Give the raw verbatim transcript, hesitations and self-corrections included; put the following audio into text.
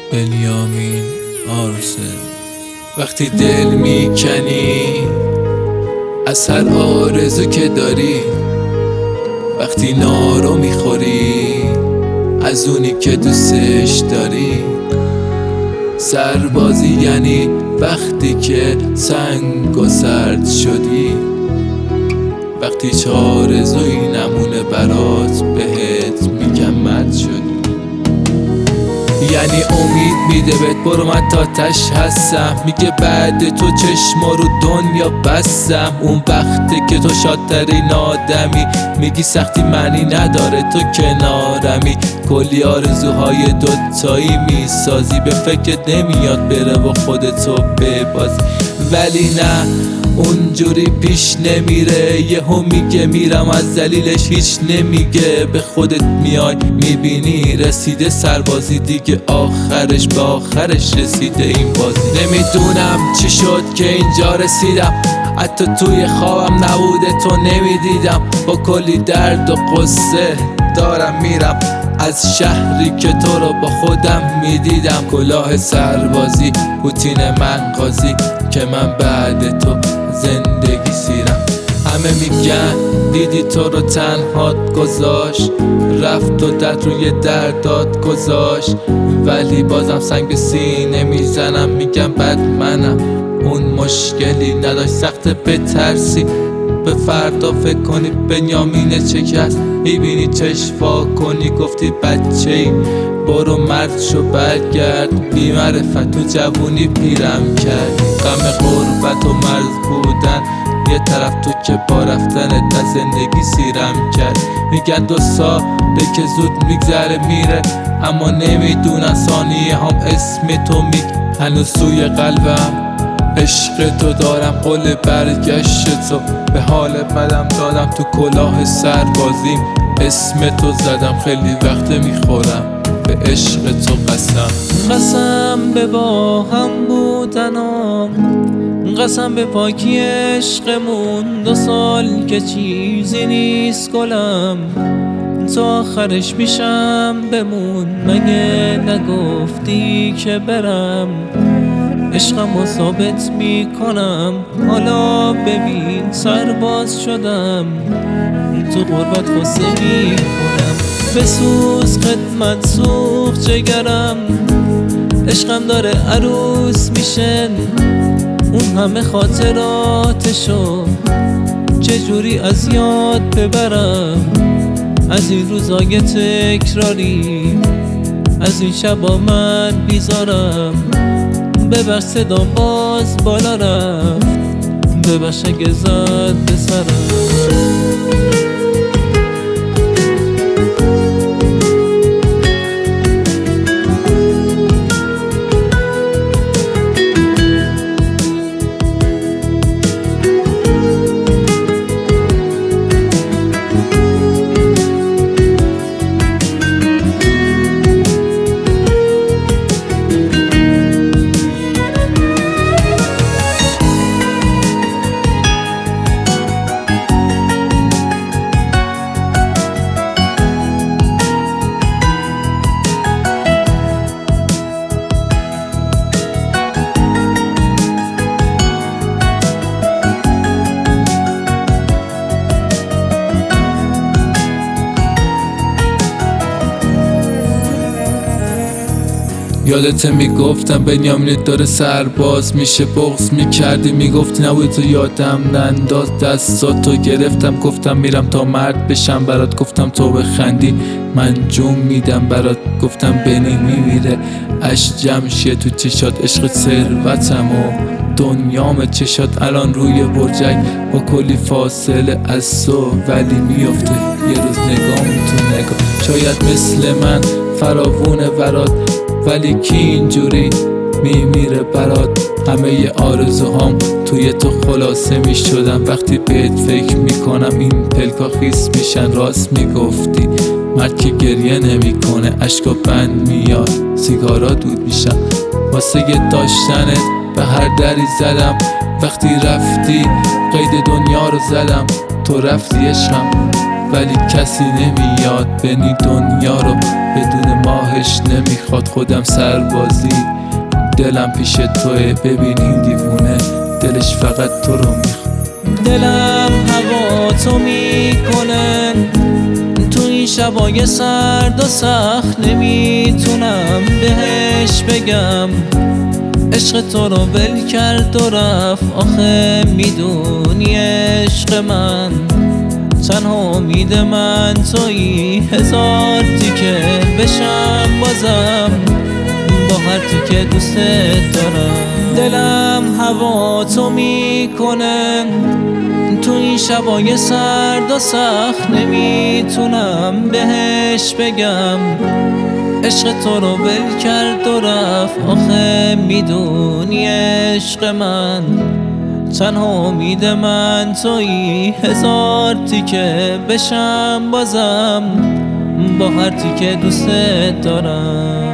بنیامین آرسل. وقتی دل میکنی از هر آرزو که داری، وقتی نارو میخوری از اونی که دوستش داری، سربازی یعنی وقتی که سنگ و سرد شدی، وقتی چه آرزویی نمونه برات بهت میگم مرد شدی. یعنی امید میده بهت برو من تا تش هستم، میگه بعد تو چشما رو دنیا بستم. اون وقته که تو شادترین آدمی، میگی سختی معنی نداره تو کنارمی. کلی آرزوهای دوتایی میسازی، به فکرت نمیاد بره و خودتو ببازی. ولی نه اونجوری پیش نمیره، یهو میگه میرم از دلیلش هیچ نمیگه. به خودت میای میبینی رسیده سربازی دیگه، آخرش به آخرش رسیده این بازی. نمیدونم چی شد که اینجا رسیدم، حتی توی خوابم نبوده تو نمیدیدم. با کلی درد و قصه دارم میرم از شهری که تو رو با خودم میدیدم. کلاه سربازی پوتین من قاضی که من بعد تو زندگی سیرم. همه میگن دیدی تو رو تنهات گذاشت، رفت و دست روی دردات گذاشت. ولی بازم سنگ به سینه میزنم، میگم بد منم. اون مشکلی نداشت سخت بترسی، به فردا فکر کنی بنیامین چه کس. میبینی چشفا کنی گفتی بچه ای برو مرد شو برگرد. بی معرفت تو جوونی پیرم کردی، غم غربت و مرز بودن یه طرف تو که با رفتن تا زندگی سیرم کرد. میگن دو ساله که زود میگذره میره، اما نمیدونن ثانیه هم اسم تو میگ. هنوز سوی قلبم عشق تو دارم، قول برگشت تو به حال بدم دادم. تو کلاه سربازیم اسم تو زدم، خیلی وقت میخورم به عشق تو قسم. قسم به با هم بودنم، قسم به پاکی عشقمون. دو سال که چیزی نیست گلم، تو آخرش میشم بمون. مگه نگفتی که برم عشقم رو ثابت میکنم. حالا ببین سرباز شدم، تو غربت خسته میخورم. بسوز خدمت سوخ جگرم، عشقم داره عروس میشن. اون همه خاطراتشو چجوری از یاد ببرم؟ از این روزای تکراری، از این شبا من بیزارم. ببخش صدام باز بالا رفت، ببخش اگه زد به سرم. یادته میگفتم بنیامین داره سرباز میشه، بغض میکردی میگفتی نبودی تو یادم ننداز. دستاتو گرفتم گفتم میرم تا مرد بشم برات، گفتم تو بخندی من جون میدم برات. گفتم بنی میمیره اش جمشیه تو چشات، عشق ثروتم و دنیام چشات. الان روی برجک با کلی فاصله از تو، ولی میفته یه روز نگام تو نگاه. شاید مثل من فراوونه برات، ولی کی اینجوری میمیره برات؟ همه آرزوهام توی تو خلاصه میشدم. وقتی بهت فکر میکنم این پلکا خیس میشن. راست میگفتی مرد که گریه نمیکنه، اشکا بند میاد سیگارا دود میشن. واسه داشتنت به هر دری زدم، وقتی رفتی قید دنیا رو زدم. تو رفتی عشقم ولی کسی نمیاد بنی دنیا رو بدون ماهش نمیخواد. خودم سربازی دلم پیش توه، ببین این دیوونه دلش فقط تو رو میخواد. دلم هوا تو میکنه تو این شبای سرد و سخت، نمیتونم بهش بگم عشق تو رو ول کرد و رفت. آخه میدونی عشق من تنها امید من تویی، هزار تیکه بشم بازم با هر تیکه دوست دارم. دلم هوا تو میکنه تو این شبای سرد و سخت، نمیتونم بهش بگم عشق تو رو ول کرد و رفت. آخه میدونی عشق من تنها امید من تویی، هزار تیکه بشم بازم با هر تیکه دوست دارم.